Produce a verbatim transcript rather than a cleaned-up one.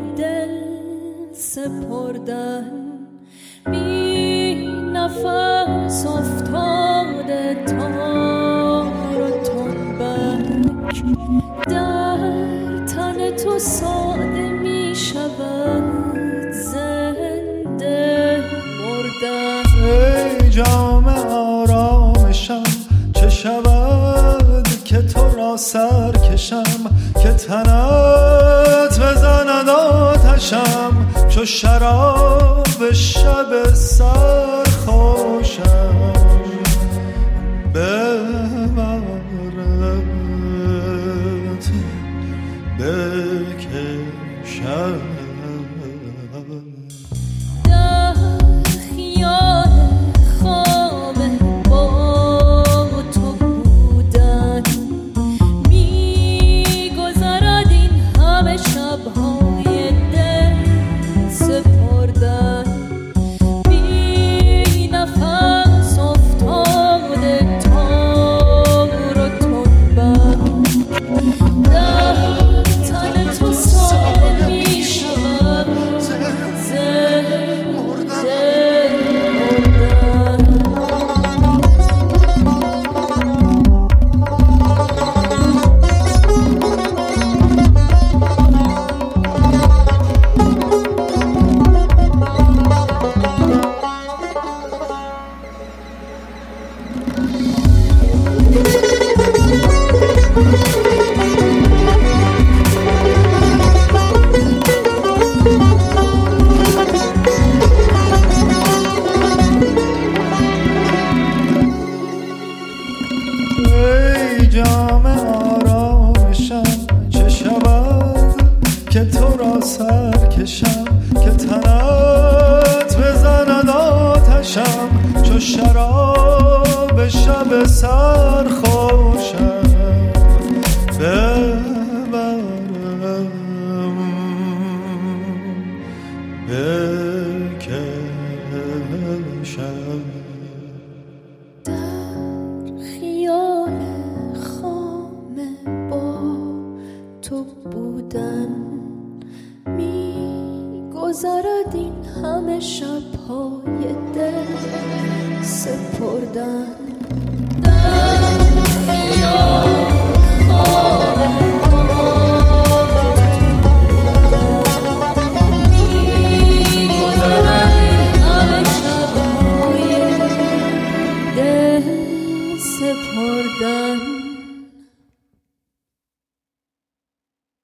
دل سپردن، بی نفس افتاده تار و تنبک، در تن تو ساده می شود زنده مردن. ای جام آرامشم چه شود که تو را سر کشم، که تنت بزند آتشم چو شراب شب سرخوشم. ببرد بکشم جام آرامشم چه شود که تو را سر کشم، که تنت بزند آتشم چو شراب شب سرخوشم. ببرم بکشم تو بودن، میگذرد این همه شب‌های دل سپردن.